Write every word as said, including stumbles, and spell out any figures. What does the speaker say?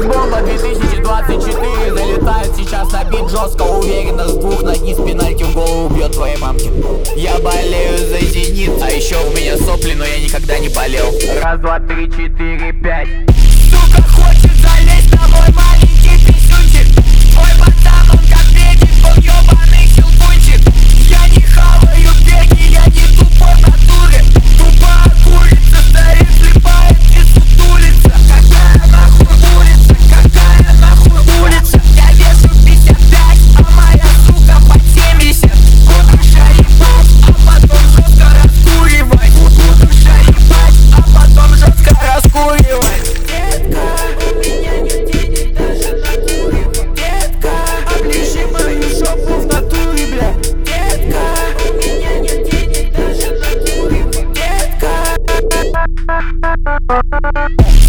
Секс-бомба две тысячи двадцать четыре залетает сейчас на бит жестко, уверенно с двух ноги с пенальти в голову бьет твоей мамке. Я болею за Зенит, а еще у меня сопли, но я никогда не болел. Раз, два, три, четыре, пять. Сука хочет залезть на мой маленький писюнчик. Мой пацан, он как бегит, он ёбаный щелкунчик. Я не хаваю беги, я не тупой в натуре. Тупая курица стоит, слепая и сутулица. Какая нахуй улица, какая нахуй улица. Я вешу пятьдесят пять, а моя сука под семьдесят. Буду ебать, а потом жестко раскуривать. Буду ебать, а потом жестко раскуривать. Детка, у меня нет денег даже на куривать. Детка, оближи мою жопу в натуре, бля. Детка, у меня нет денег даже на куривать. Детка.